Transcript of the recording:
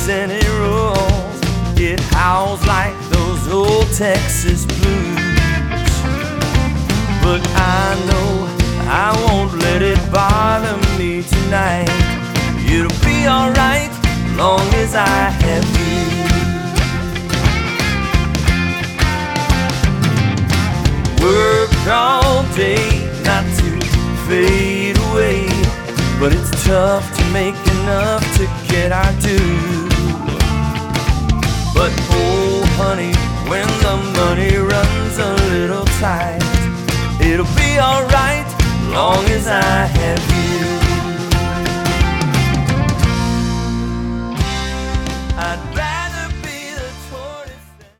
and it rolls. It howls like those old Texas blues. But I know I won't let it bother me tonight. It'll be alright long as I have you. Worked all day not to fade away, but it's tough to make enough to get our due. But oh honey, when the money runs a little tight, it'll be alright long as I have you.